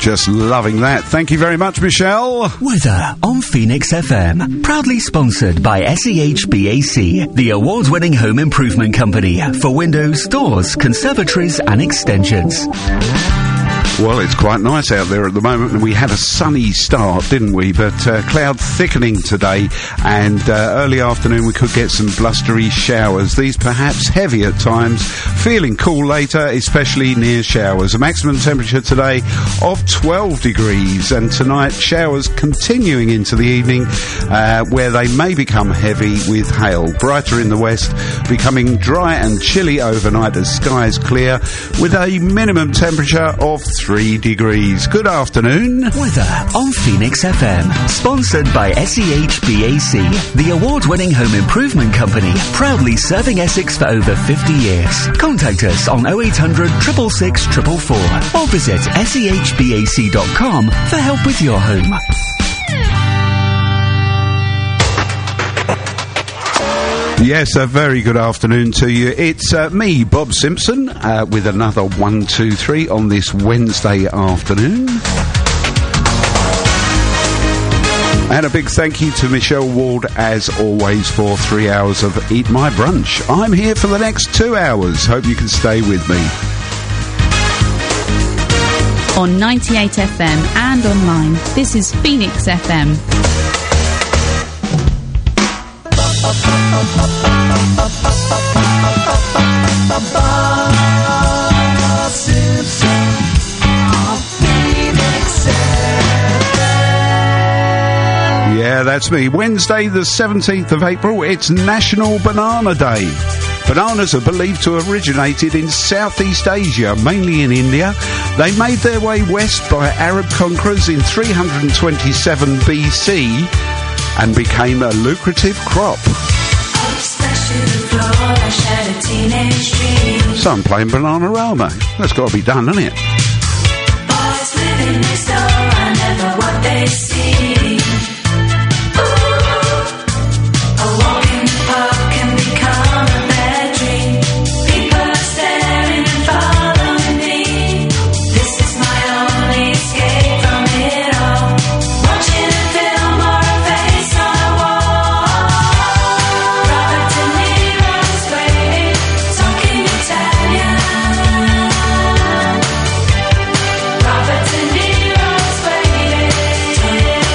Just loving that. Thank you very much, Michelle. Weather on Phoenix FM. Proudly sponsored by SEHBAC, the award-winning home improvement company for windows, doors, conservatories and extensions. Well, it's quite nice out there at the moment, and we had a sunny start, didn't we? But cloud thickening today, and early afternoon we could get some blustery showers. These perhaps heavy at times, feeling cool later, especially near showers. A maximum temperature today of 12 degrees, and tonight showers continuing into the evening, where they may become heavy with hail. Brighter in the west, becoming dry and chilly overnight as skies clear, with a minimum temperature of 3 degrees. Good afternoon. Weather on Phoenix FM. Sponsored by SEHBAC, the award-winning home improvement company, proudly serving Essex for over 50 years. Contact us on 0800 666 444 or visit sehbac.com for help with your home. Yes, a very good afternoon to you. It's me, Bob Simpson, with another 1, 2, 3 on this Wednesday afternoon. And a big thank you to Michelle Ward, as always, for 3 hours of Eat My Brunch. I'm here for the next 2 hours. Hope you can stay with me. On 98 FM and online, this is Phoenix FM. Yeah, that's me. Wednesday the 17th of April, it's National Banana Day. Bananas are believed to have originated in Southeast Asia, mainly in India. They made their way west by Arab conquerors in 327 BC and became a lucrative crop. So I'm playing Bananarama. That's got to be done, hasn't it? Boys living next door, I never what they see. A walk in the park can become a bad dream. People are staring and following me. This is my only escape from it all. Watching a film or a face on a wall. Robert De Niro's waiting, talking Italian. Robert De Niro's waiting.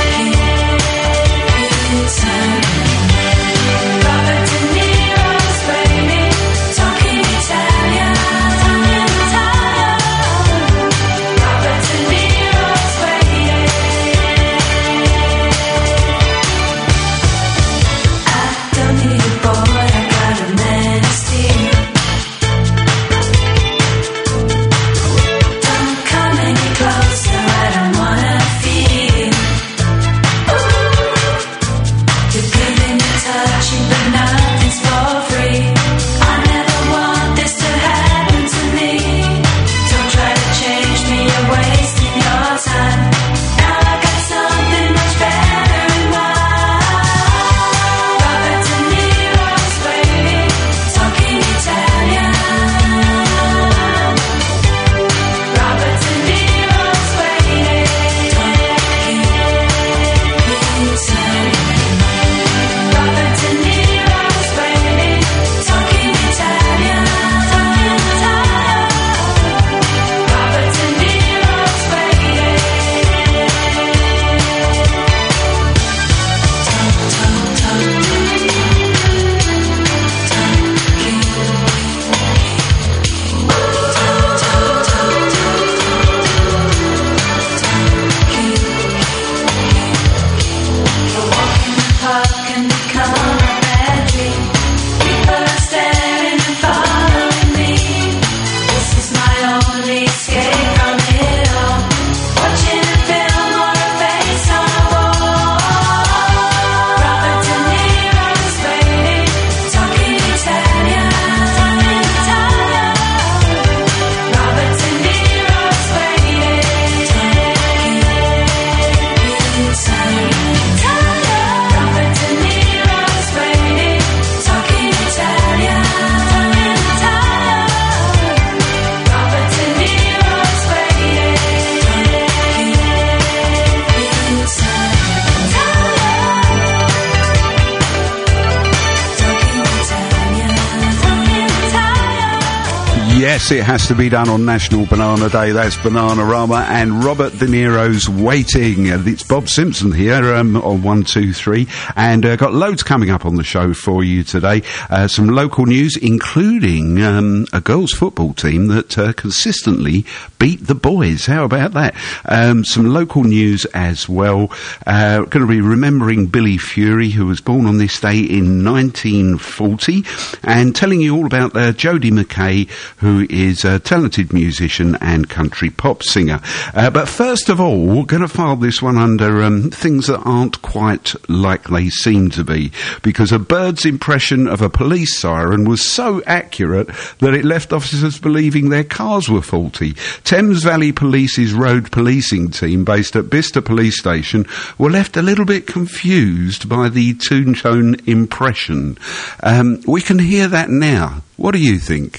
Yes, it has to be done on National Banana Day. That's Bananarama and Robert De Niro's Waiting. It's Bob Simpson here on 123, and got loads coming up on the show for you today. Some local news, including a girls' football team that consistently beat the boys. How about that? Some local news as well. Going to be remembering Billy Fury, who was born on this day in 1940, and telling you all about Jodie McKay, who is a talented musician and country pop singer. But first of all, we're going to file this one under things that aren't quite like they seem to be, because a bird's impression of a police siren was so accurate that it left officers believing their cars were faulty. Thames Valley Police's road policing team, based at Bicester Police Station, were left a little bit confused by the two-tone impression. We can hear that now. What do you think?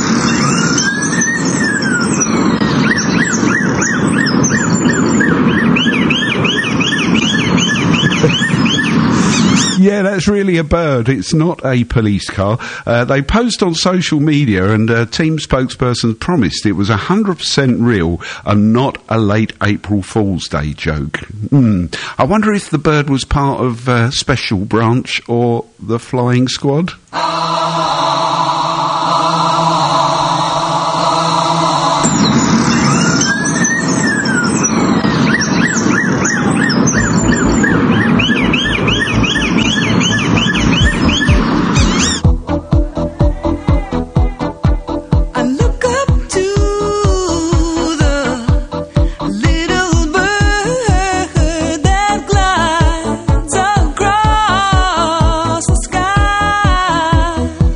Yeah, that's really a bird. It's not a police car. They posed on social media, and team spokesperson promised it was 100% real and not a late April Fool's Day joke. I wonder if the bird was part of Special Branch or the Flying Squad? Across the sky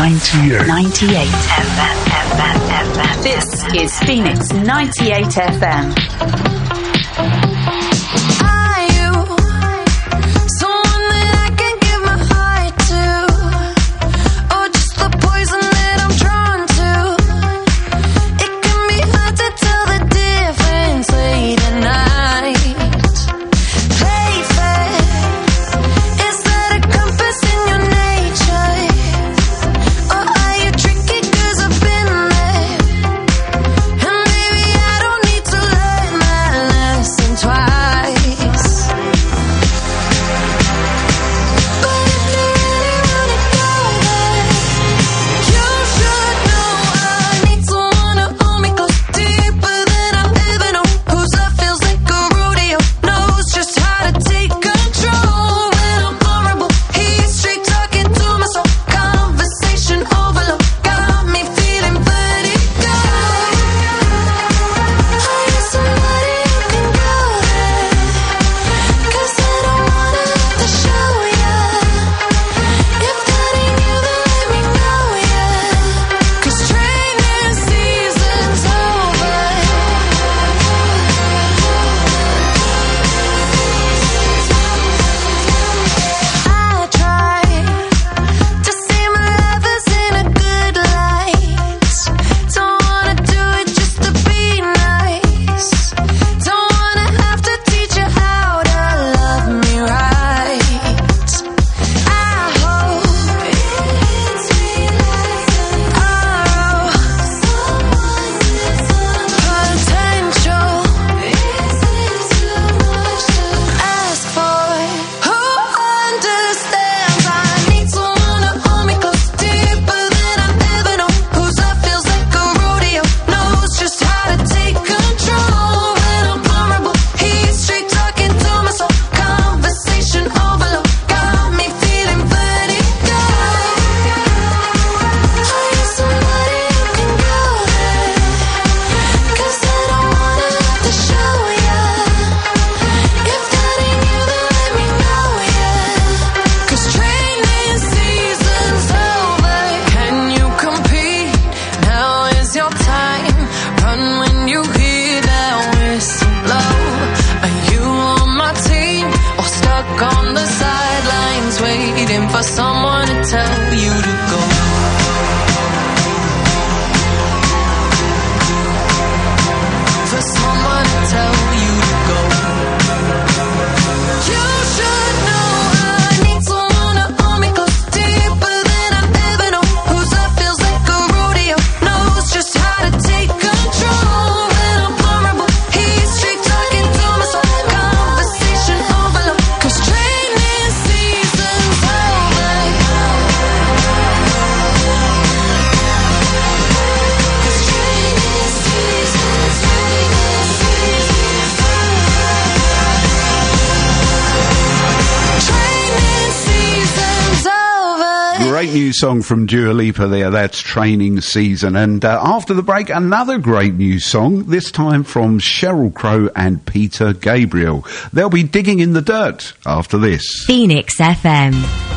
98 FM. This is Phoenix 98 FM. Great new song from Dua Lipa there, that's Training Season. And after the break, another great new song, this time from Sheryl Crow and Peter Gabriel. They'll be digging in the dirt after this. Phoenix FM.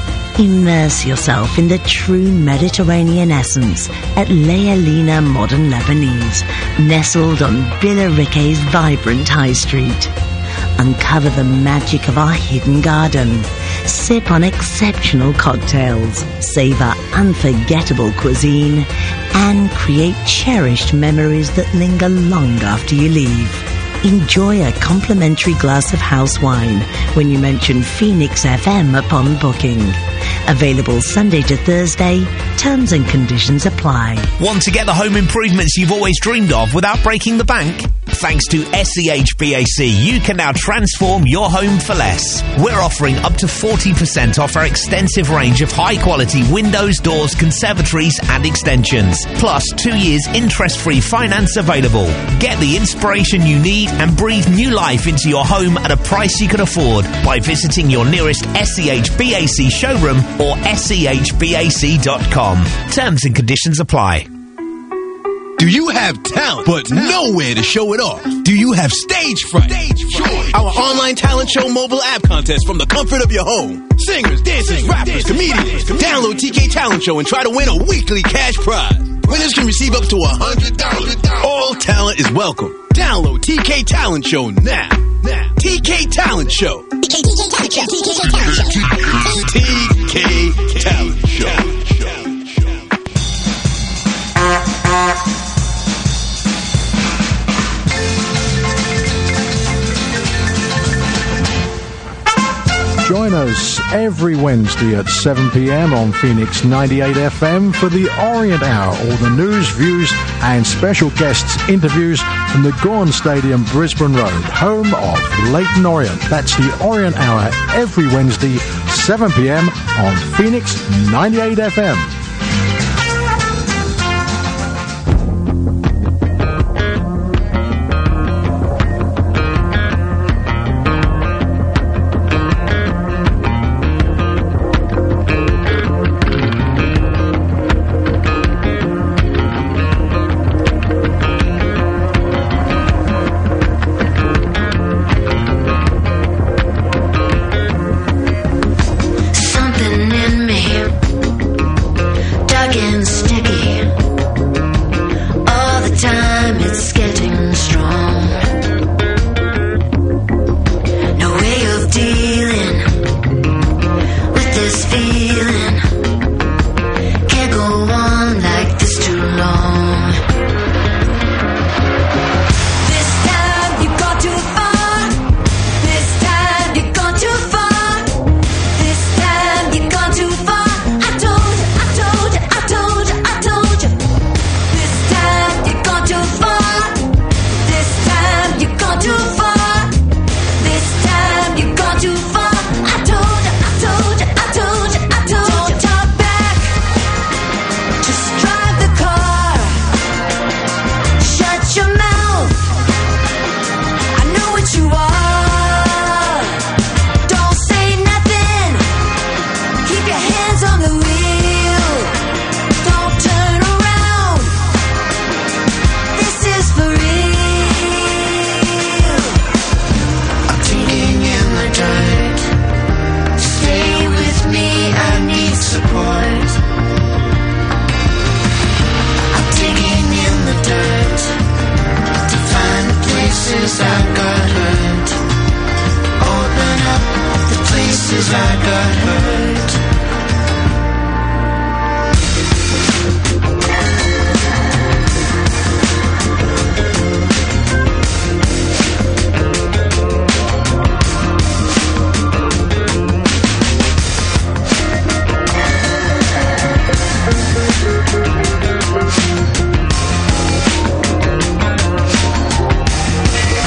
Immerse yourself in the true Mediterranean essence at Lealina Modern Lebanese, nestled on Billericay's vibrant high street. Uncover the magic of our hidden garden. Sip on exceptional cocktails, savor unforgettable cuisine, and create cherished memories that linger long after you leave. Enjoy a complimentary glass of house wine when you mention Phoenix FM upon booking. Available Sunday to Thursday. Terms and conditions apply. Want to get the home improvements you've always dreamed of without breaking the bank? Thanks to SEHBAC, you can now transform your home for less. We're offering up to 40% off our extensive range of high-quality windows, doors, conservatories and extensions. Plus 2 years interest-free finance available. Get the inspiration you need and breathe new life into your home at a price you can afford by visiting your nearest SEHBAC showroom or SEHBAC.com. Terms and conditions apply. Do you have talent, but nowhere to show it off? Do you have stage fright? Our online talent show mobile app contest from the comfort of your home. Singers, dancers, rappers, comedians. Download TK Talent Show and try to win a weekly cash prize. Winners can receive up to $100. All talent is welcome. Download TK Talent Show now. TK Talent Show. TK Talent Show. Join us every Wednesday at 7 p.m. on Phoenix 98 FM for the Orient Hour, all the news, views and special guests interviews from the Gorn Stadium, Brisbane Road, home of Leyton Orient. That's the Orient Hour every Wednesday, 7 p.m. on Phoenix 98 FM.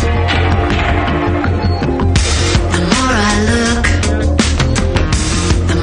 The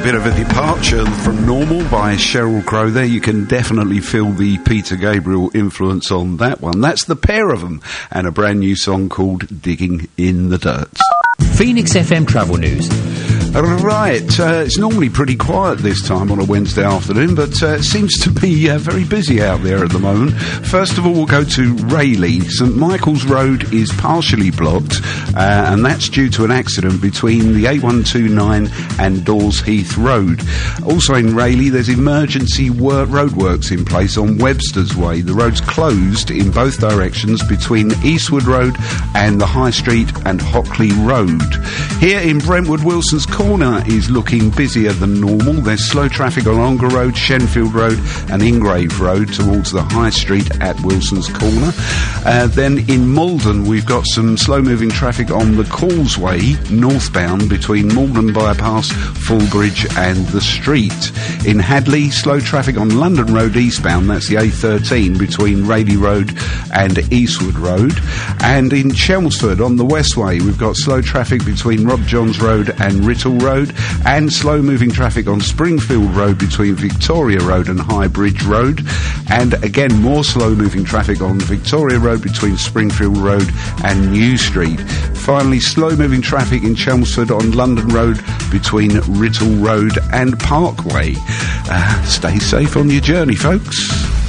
bit of a departure from Normal by Sheryl Crow there. You can definitely feel the Peter Gabriel influence on that one. That's the pair of them, and a brand new song called Digging in the Dirt. Phoenix FM Travel News. Right, it's normally pretty quiet this time on a Wednesday afternoon, but it seems to be very busy out there at the moment. First of all, we'll go to Rayleigh. St Michael's Road is partially blocked, and that's due to an accident between the A129 and Dawes Heath Road. Also in Rayleigh, there's emergency roadworks in place on Webster's Way. The road's closed in both directions between Eastwood Road and the High Street and Hockley Road. Here in Brentwood, Wilson's Corner is looking busier than normal. There's slow traffic on Ongar Road, Shenfield Road and Ingrave Road towards the High Street at Wilson's Corner. Then in Malden, we've got some slow-moving traffic on the Causeway, northbound, between Malden Bypass, Fallbridge and the Street. In Hadley, slow traffic on London Road eastbound, that's the A13, between Raleigh Road and Eastwood Road. And in Chelmsford, on the Westway, we've got slow traffic between Rob Johns Road and Rittall Road, and slow-moving traffic on Springfield Road between Victoria Road and High Bridge Road, and again more slow-moving traffic on Victoria Road between Springfield Road and New Street. Finally, slow-moving traffic in Chelmsford on London Road between Rittall Road and Parkway. Stay safe on your journey, folks.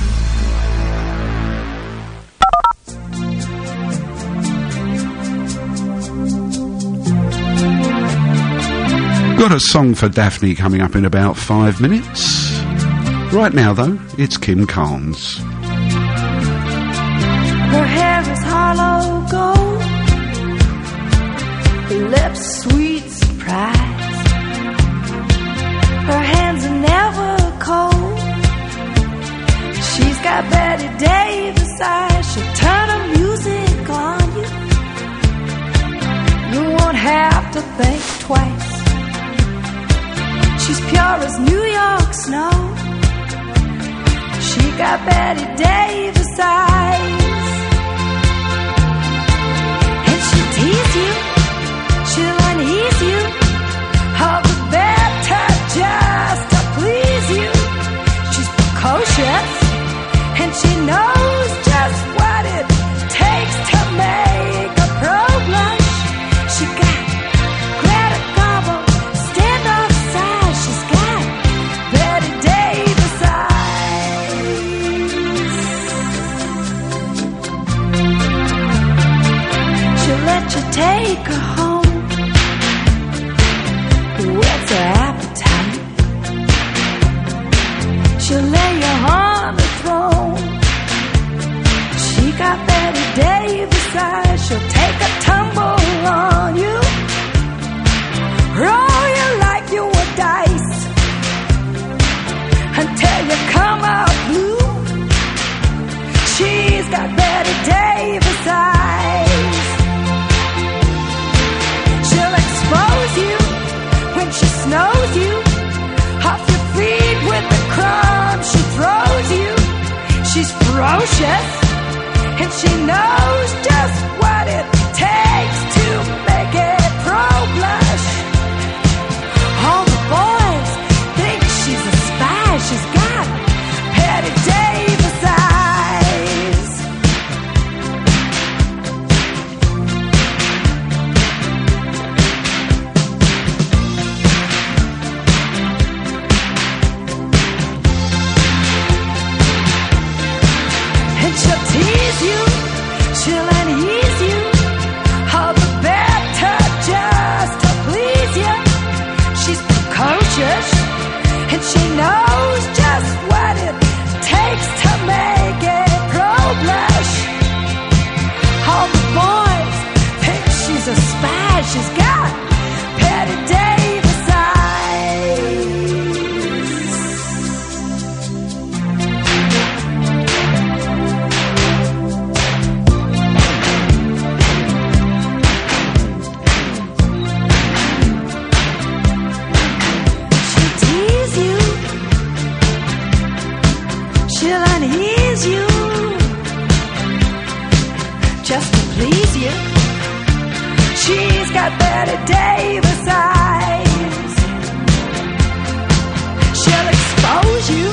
Got a song for Daphne coming up in about 5 minutes. Right now, though, it's Kim Carnes. Her hair is hollow gold, her lips sweet surprise. Her hands are never cold. She's got Betty Davis eyes. She'll turn her music on you. You won't have to think twice. She's pure as New York snow. She got Betty Davis eyes. And she'll tease you, she'll unease you, all the better just to please you. She's precocious, and she knows just what it takes to make a pro blush. She got Greta Garbo, stand off side. She's got Betty Davis eyes. She'll let you take her home, whet's her appetite. She'll lay you on the throne. She got Betty Davis eyes. She'll take a tumble on you, roll you like you were dice, until you come out blue. She's got Betty Davis eyes. She'll expose you when she snows you, off your feet with the crumbs she throws you. She's ferocious, and she knows just what it takes to make it pro blush. All the boys think she's a spy. She's got Betty Davis eyes. And she'll tease you, she'll unease you, all the better just to please you. She's precocious, and she knows just what it takes to make it pro blush. All the boys think she's a spy. She's got Betty Davis eyes. She'll tease you, she'll unease you, just to please you. She's got Betty Davis eyes. she'll expose you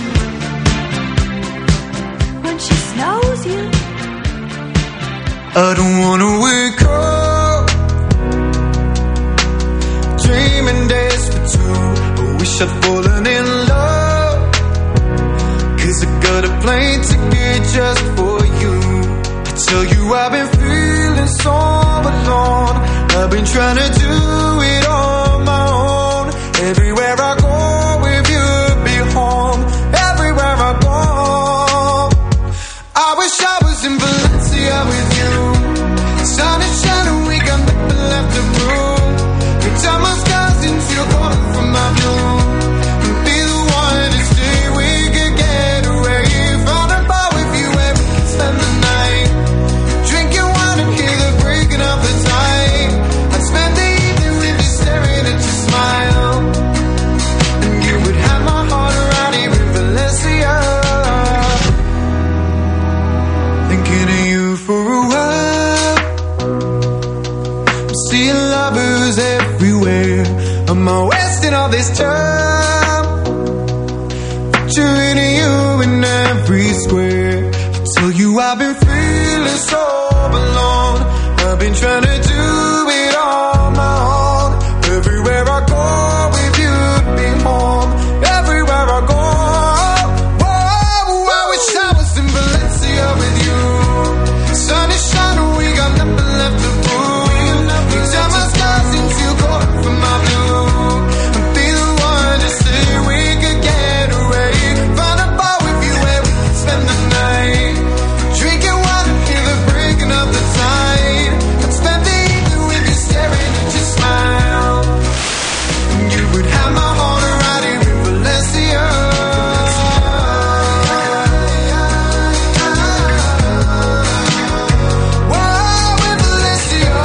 when she snows you. I don't wanna wake up dreaming days for two. I wish I'd fallen in love, 'cause I got a plane ticket just for you. I tell you I've been feeling so alone. I've been trying to do it on my own. Everywhere I go with you, be home. Everywhere I go, I wish I was in Valencia with you. Sun is shining, we got nothing left to prove. You turn my skies into your calling from my blue. Be the one to stay, we could get away. Find a bar with you where we can spend the night. Drinking wine and hear the breaking of the tide. I'd spend the evening with you staring at your smile. And you would have my heart around here in Valencia. Thinking of you for a while. I'm seeing lovers everywhere. Am I wasting all this time? Picturing you in every square. I tell you I've been feeling so alone. I've been trying to do it on my own. Everywhere I go with you, be home. Everywhere I go, whoa, I wish I was in Valencia with you. Sun is shining, we got nothing left to prove. You turn my skies into gold from my blue. And be the one to say we could get away. Find a bar with you where we can spend the night. Drinking wine and hear the breaking of the tide. I'd spend the evening with you staring at your smile. And you would have my heart around here in Valencia. Whoa, in Valencia.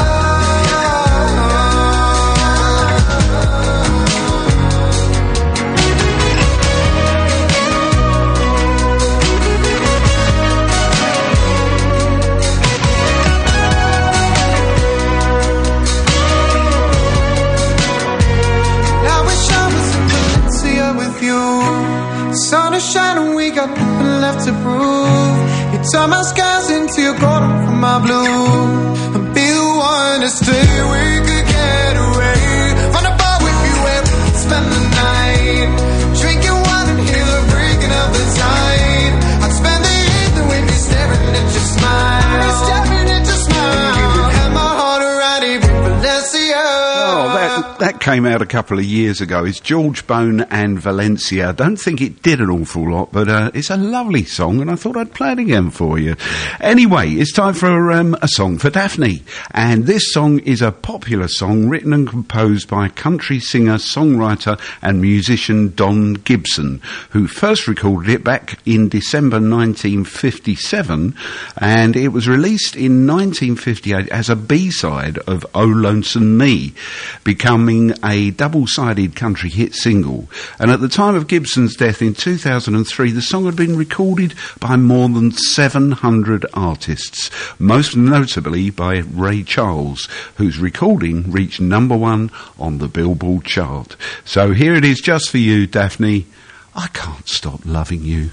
I wish I was in Valencia with you. Sun is shining, we got nothing left to prove. You turn my skies into your golden from my blue. And be the one to stay, we could get away. Find a bar with you where we can spend the night. Drinking wine and hear the breaking of the tide. I'd spend the evening with you staring at your smile. Staring at your smile. You would have my heart around here in Valencia. Oh, that came out a couple of years ago. It's George Bone and Valencia. I don't think it did an awful lot, but it's a lovely song, and I thought I'd play it again for you. Anyway, it's time for a song for Daphne, and this song is a popular song written and composed by country singer, songwriter and musician Don Gibson, who first recorded it back in December 1957, and it was released in 1958 as a B-side of Oh Lonesome Me, becoming a double-sided country hit single. And at the time of Gibson's death in 2003, the song had been recorded by more than 700 artists, most notably by Ray Charles, whose recording reached #1 on the Billboard chart. So here it is just for you, Daphne. I Can't Stop Loving You.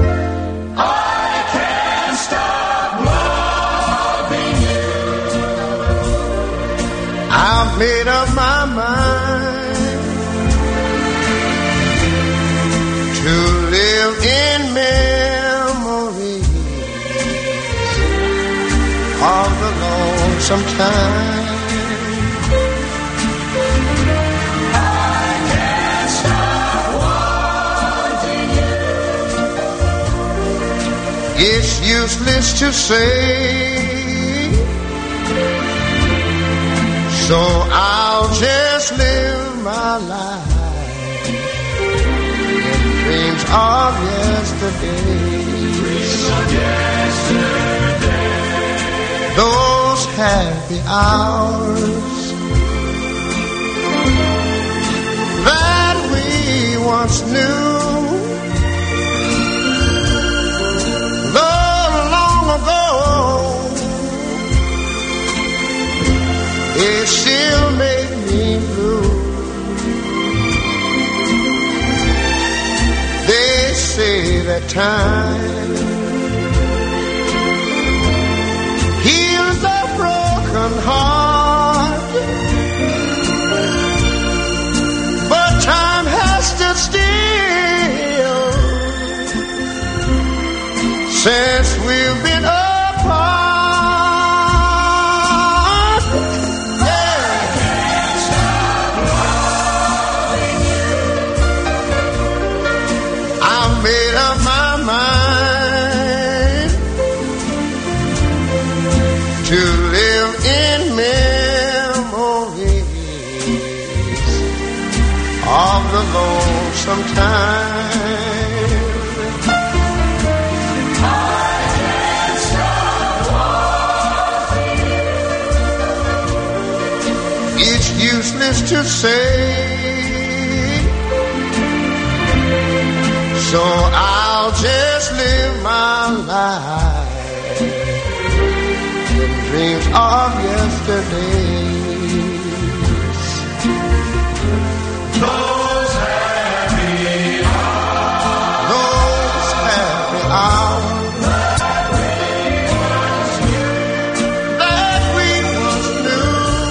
I can't stop loving you. I've made up my mind to live in memory of the lonesome time. I can't stop wanting you. It's useless to say, so I'll just live my life in dreams of yesterday. Those happy hours that we once knew, though long ago, it still made me blue. time. Heals a broken heart, but time has stood still since we've been apart. Yeah. I made up my mind to live in memories of the lonesome time. It's useless to say, so I'll just live my life in dreams of yesterdays. Those happy hours that we once knew.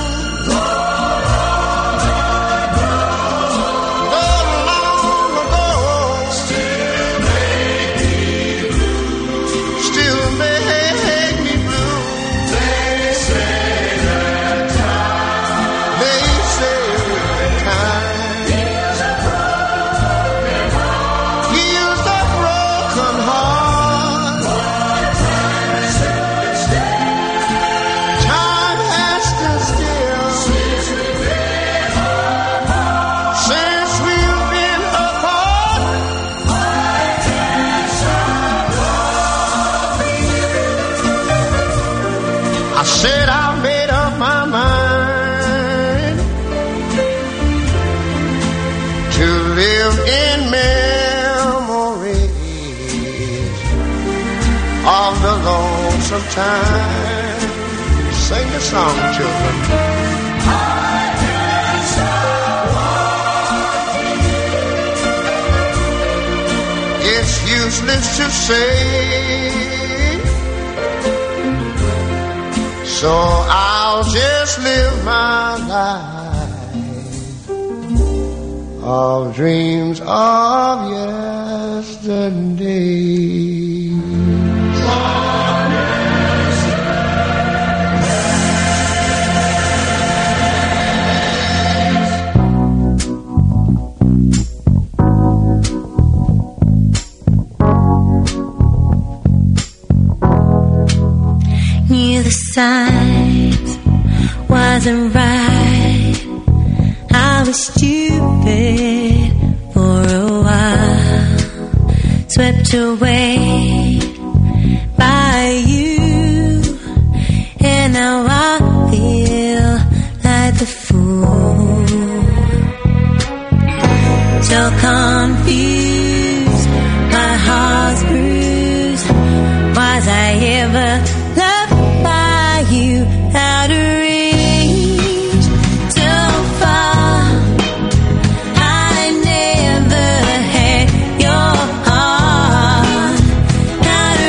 Still make me blue. They say that time heals a broken heart. Time has stood still since we've been apart. I said I made up my mind to live in memories of the lonesome time. Sing the song, children. It's useless to say, so I'll just live my life of dreams of yesterday. Knew the signs wasn't right. I was stupid for a while, swept away by you, and now I feel like the fool. So confused, my heart's bruised. Was I ever loved by you? Out of reach, so far. I never had your heart. Out of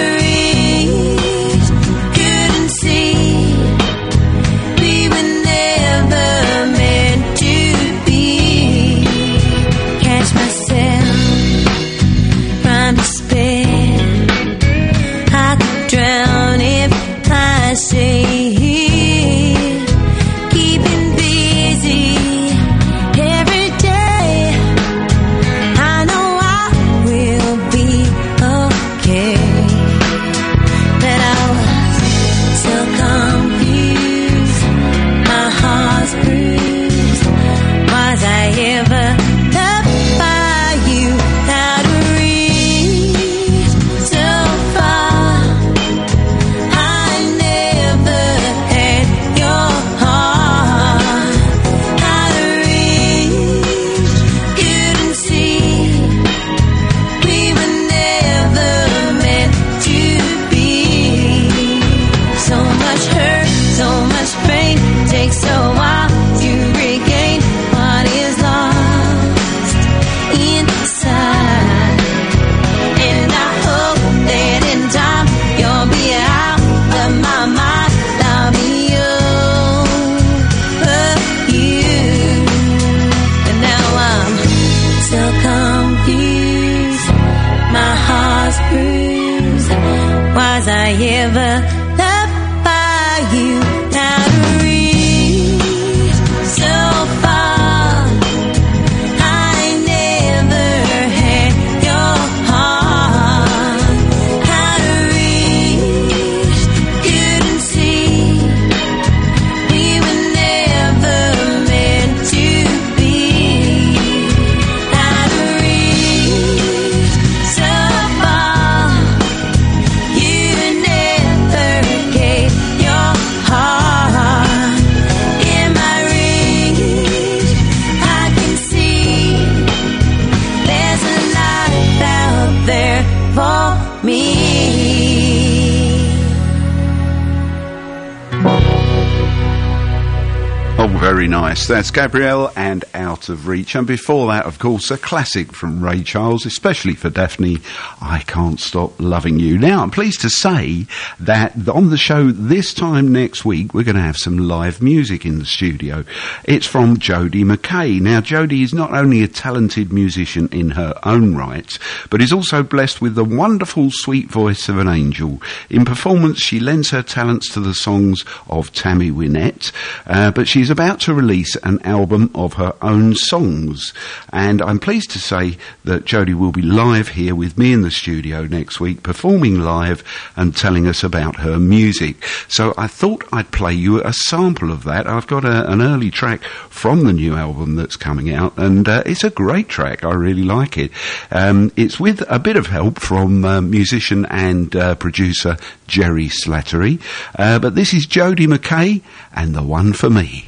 Very nice. That's Gabrielle and Out of Reach. And before that, of course, a classic from Ray Charles, especially for Daphne, I Can't Stop Loving You. Now, I'm pleased to say that on the show this time next week, we're going to have some live music in the studio. It's from Jodie McKay. Now, Jodie is not only a talented musician in her own right, but is also blessed with the wonderful, sweet voice of an angel. In performance, she lends her talents to the songs of Tammy Wynette, but she's about to release an album of her own songs, and I'm pleased to say that Jodie will be live here with me in the studio next week, performing live and telling us about her music. So I thought I'd play you a sample of that. I've got an early track from the new album that's coming out, and it's a great track. I really like it. It's with a bit of help from musician and producer Jerry Slattery, but this is Jodie McKay and The One for Me.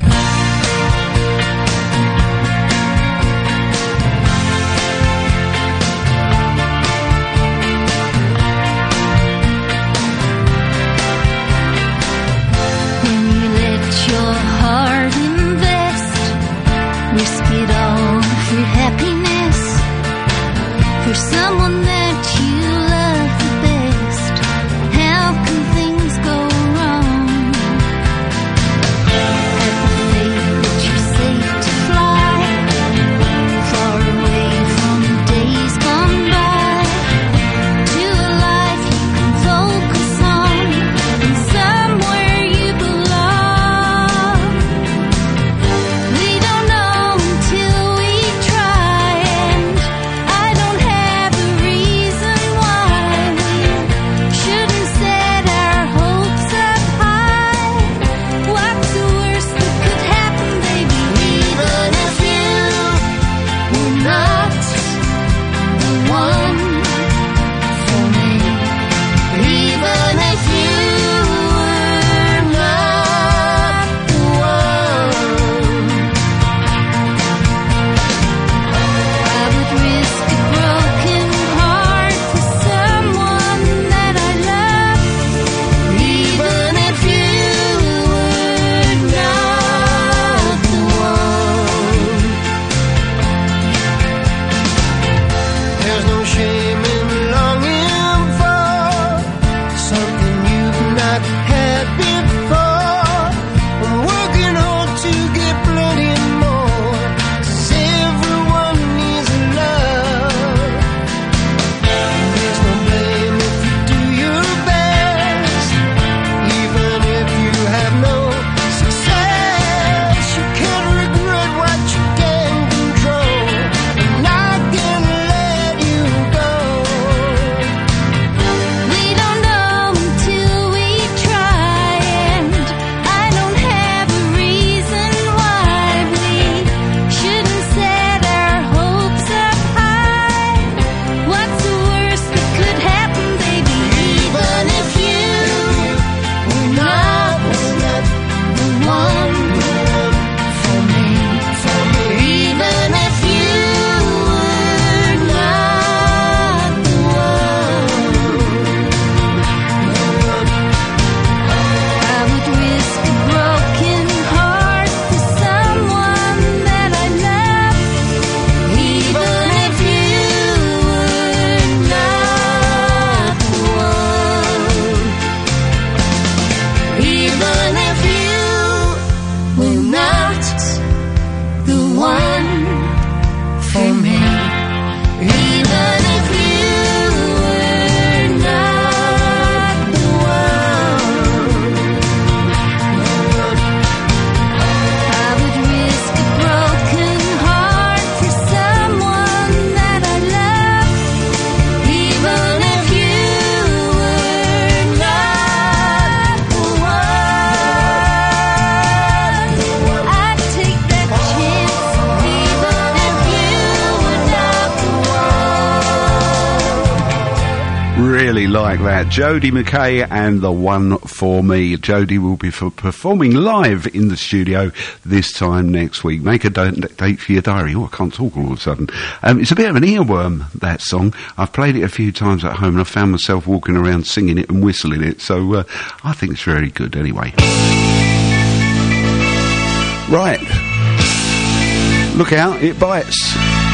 Like that, Jodie McKay and The One for Me. Jodie will be performing live in the studio this time next week. Make a date for your diary. Oh, I can't talk all of a sudden. It's a bit of an earworm, that song. I've played it a few times at home and I found myself walking around singing it and whistling it, so I think it's very good anyway. Right. Look out, it bites.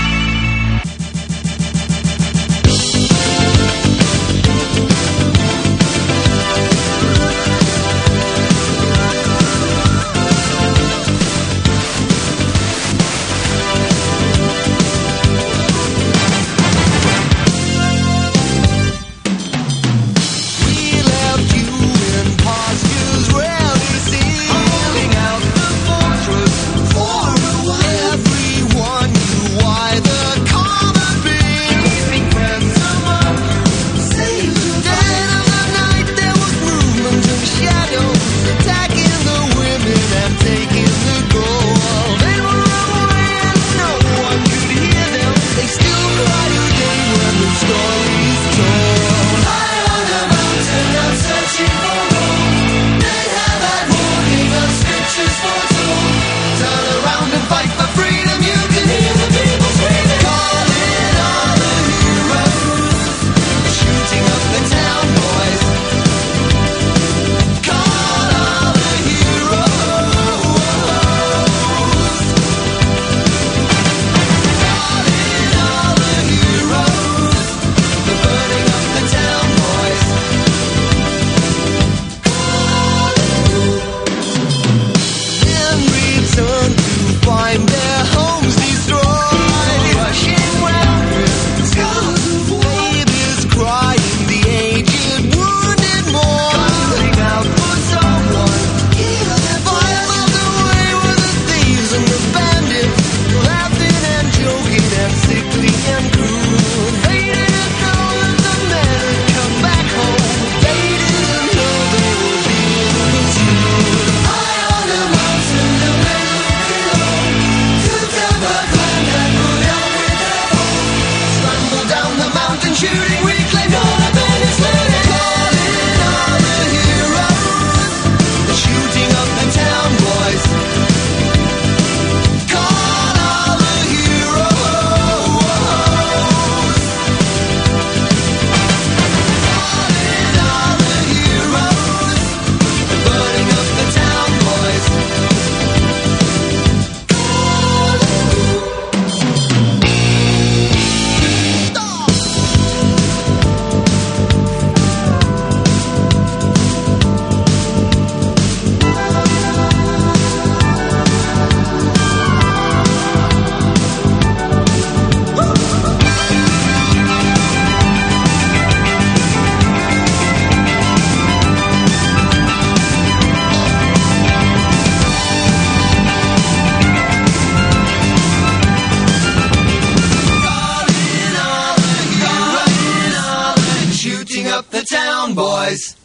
boys.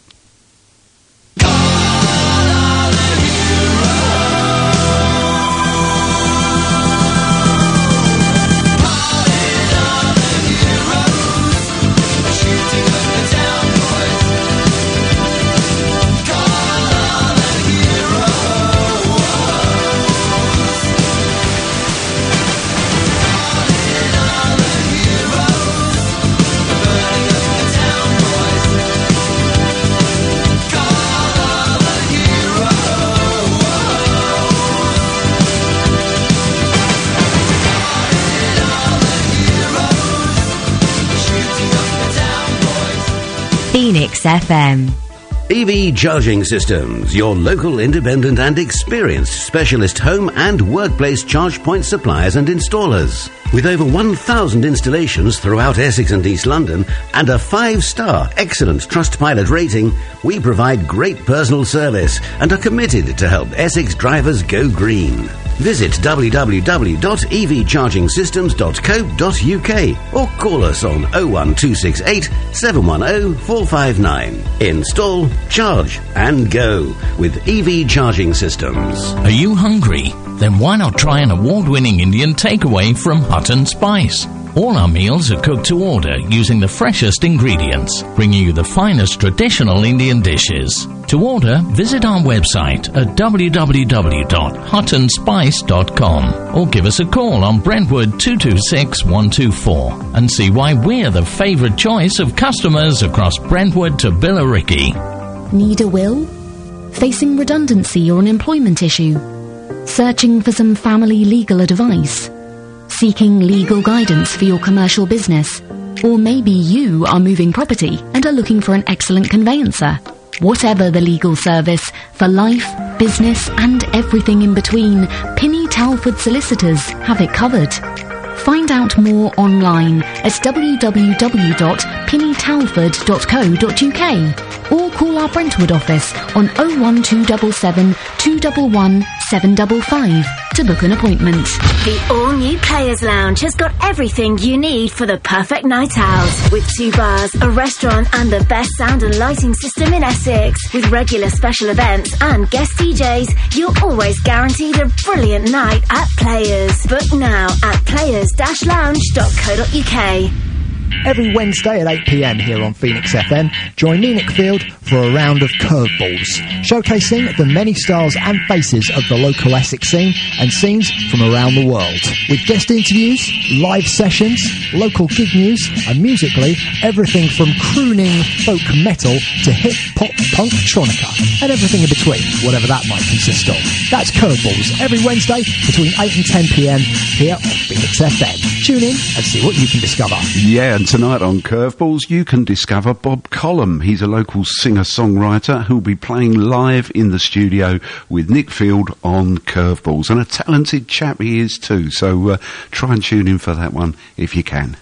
Phoenix FM. EV Charging Systems, your local independent and experienced specialist home and workplace charge point suppliers and installers. With over 1,000 installations throughout Essex and East London and a 5-star excellent Trustpilot rating, we provide great personal service and are committed to help Essex drivers go green. Visit www.evchargingsystems.co.uk or call us on 01268 710 459. Install, charge and go with EV Charging Systems. Are you hungry? Then why not try an award-winning Indian takeaway from Hut and Spice? All our meals are cooked to order using the freshest ingredients, bringing you the finest traditional Indian dishes. To order, visit our website at www.hutandspice.com or give us a call on Brentwood 226 124 and see why we're the favourite choice of customers across Brentwood to Billericay. Need a will? Facing redundancy or an employment issue? Searching for some family legal advice? Seeking legal guidance for your commercial business? Or maybe you are moving property and are looking for an excellent conveyancer. Whatever the legal service, for life, business and everything in between, Pinny Talford Solicitors have it covered. Find out more online at www.pinnytalford.co.uk or call our Brentwood office on 01277 211 755 to book an appointment. The all-new Players Lounge has got everything you need for the perfect night out. With 2 bars, a restaurant and the best sound and lighting system in Essex. With regular special events and guest DJs, you're always guaranteed a brilliant night at Players. Book now at players-lounge.co.uk. Every Wednesday at 8 p.m. here on Phoenix FM, join me, Nick Field, for a round of curveballs, showcasing the many styles and faces of the local Essex scene and scenes from around the world. With guest interviews, live sessions, local gig news, and musically, everything from crooning folk metal to hip-hop punk tronica, and everything in between, whatever that might consist of. That's Curveballs, every Wednesday between 8 and 10 p.m. here on Phoenix FM. Tune in and see what you can discover. Yeah, and tonight on Curveballs, you can discover Bob Collum. He's a local singer-songwriter who'll be playing live in the studio with Nick Field on Curveballs. And a talented chap he is too, so try and tune in for that one if you can.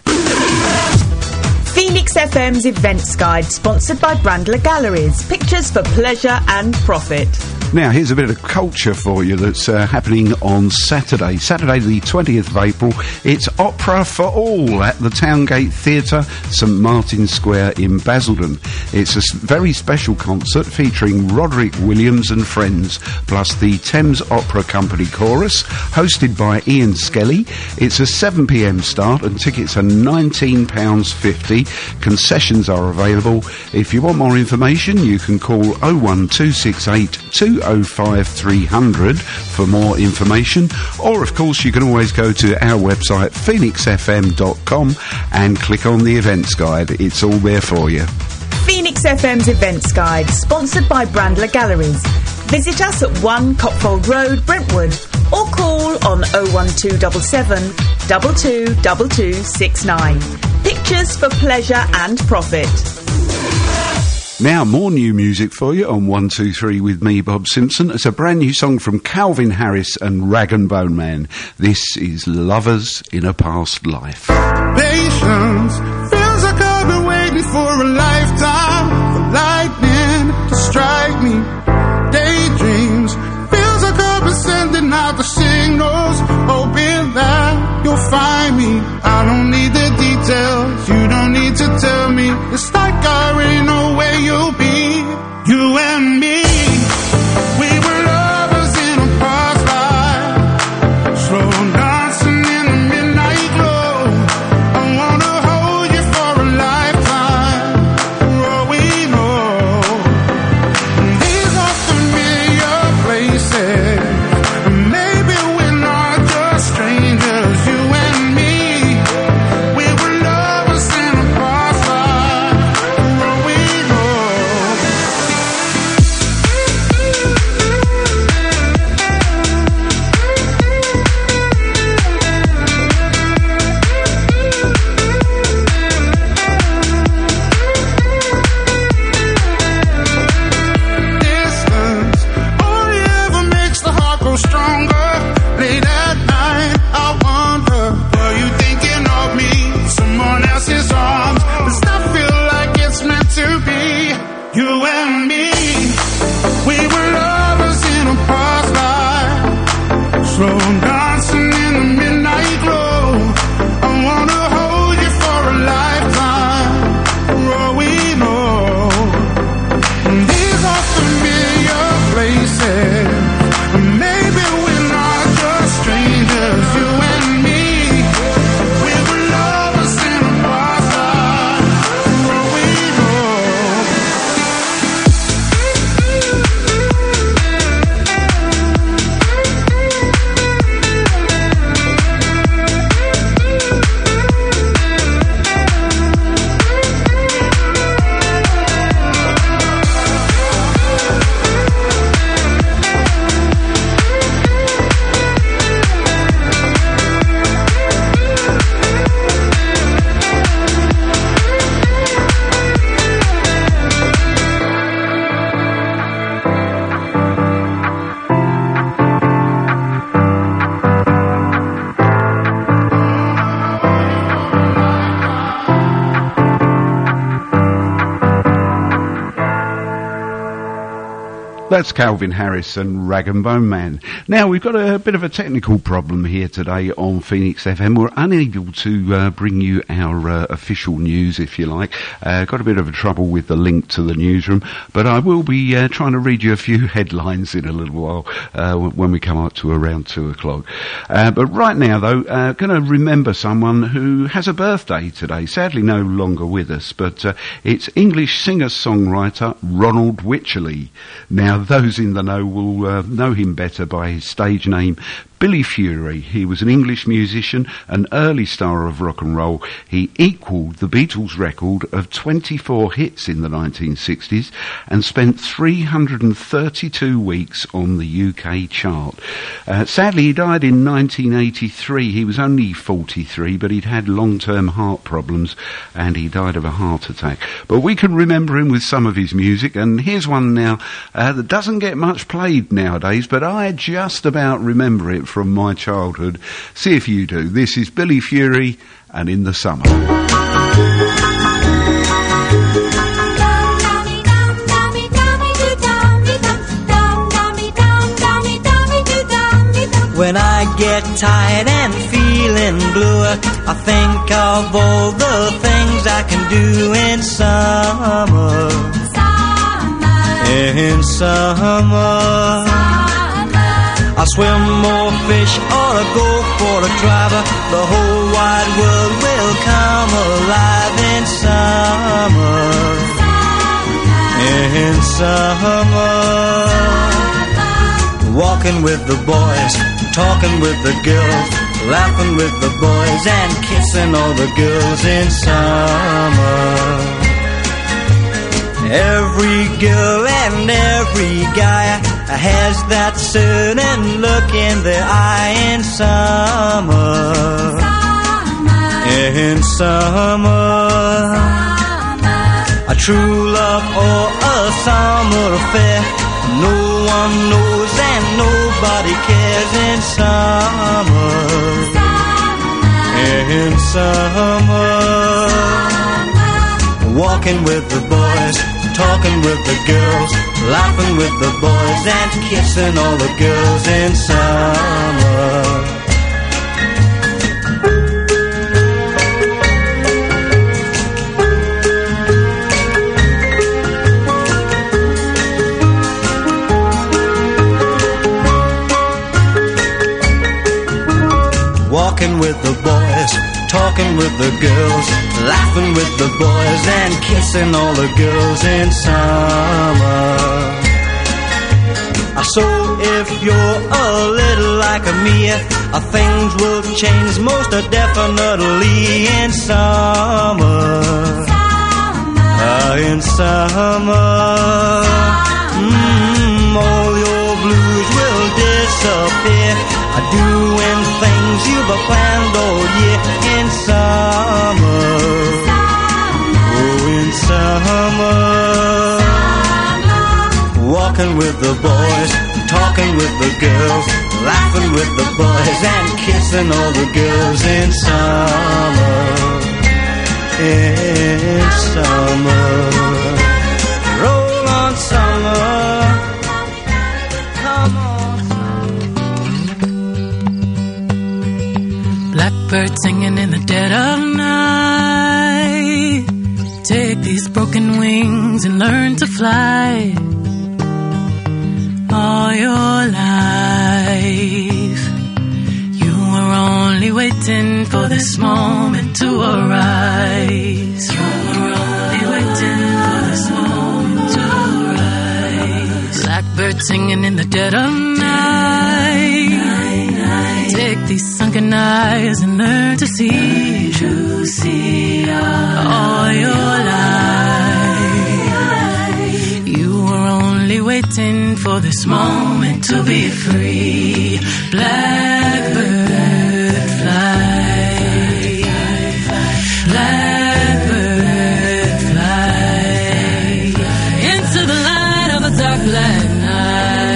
Phoenix FM's Events Guide, sponsored by Brandler Galleries. Pictures for pleasure and profit. Now, here's a bit of culture for you that's happening on Saturday the 20th of April. It's Opera for All at the Towngate Theatre, St Martin's Square in Basildon. It's a very special concert featuring Roderick Williams and friends, plus the Thames Opera Company Chorus, hosted by Ian Skelly. It's a 7 p.m. start and tickets are £19.50. Concessions are available. If you want more information, you can call 01268 205 300 for more information, or of course you can always go to our website phoenixfm.com and click on the events guide. It's all there for you. Phoenix FM's Events Guide, sponsored by Brandler Galleries. Visit us at 1 Copfold Road, Brentwood, or call on 01277 222269. Pictures for pleasure and profit. Now, more new music for you on 123 with me, Bob Simpson. It's a brand new song from Calvin Harris and Rag and Bone Man. This is Lovers in a Past Life. Patience feels like I've been waiting for a lifetime for lightning to strike me. Daydreams feels like I've been sending out the signals, hoping that you'll find me. I don't need the details, you don't need to tell me. It's like I already know where you'll be. You and me, we were lovers in a past life, slow dancing in the midnight glow. I wanna hold you for a lifetime. that's Calvin Harris and Rag and Bone Man. Now, we've got a bit of a technical problem here today on Phoenix FM. We're unable to bring you our official news, if you like. Got a bit of a trouble with the link to the newsroom, but I will be trying to read you a few headlines in a little while when we come up to around 2 o'clock. But right now, though, going to remember someone who has a birthday today. Sadly, no longer with us, but it's English singer-songwriter Ronald Wycherley. Now, those in the know will know him better by his stage name, Billy Fury. He was an English musician, an early star of rock and roll. He equalled the Beatles' record of 24 hits in the 1960s and spent 332 weeks on the UK chart. Sadly, he died in 1983. He was only 43, but he'd had long-term heart problems and he died of a heart attack. But we can remember him with some of his music, and here's one now that doesn't get much played nowadays, but I just about remember it from my childhood. See if you do. This is Billy Fury and In the Summer. When I get tired and feeling blue, I think of all the things I can do in summer. In summer. I swim or fish or I go for a drive. The whole wide world will come alive in summer. In summer. Walking with the boys, talking with the girls, laughing with the boys and kissing all the girls in summer. Every girl and every guy has that certain look in their eye in summer. In summer. A true love or a summer affair, no one knows and nobody cares in summer. In summer. Walking with the boys, talking with the girls, laughing with the boys and kissing all the girls in summer. Walking with the boys, talking with the girls, laughing with the boys and kissing all the girls in summer. So if you're a little like me, things will change most definitely in summer. In summer. All your blues will disappear, doing things you've planned all year in summer. Oh, in summer. Walking with the boys, talking with the girls, laughing with the boys and kissing all the girls in summer. In summer. Roll on summer. Blackbird singing in the dead of night. Take these broken wings and learn to fly. All your life you were only waiting for this moment to arise. You were only waiting for this moment to arise. Blackbird singing in the dead of night. Take these sunken eyes and learn to see, all your life. You were only waiting for this moment to be free. Blackbird fly, blackbird fly into the light of a dark black night.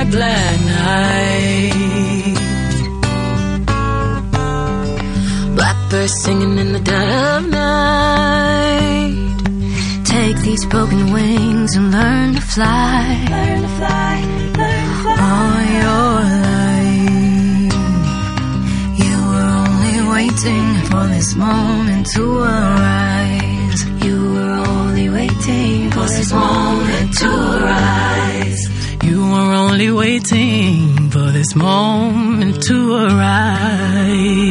black, black night. Blackbirds singing in the dead of night. Take these broken wings and learn to fly. Learn to fly, learn to fly. All your life, you were only waiting for this moment to arise. You were only waiting for this moment to arise. You were only waiting for this moment to arise.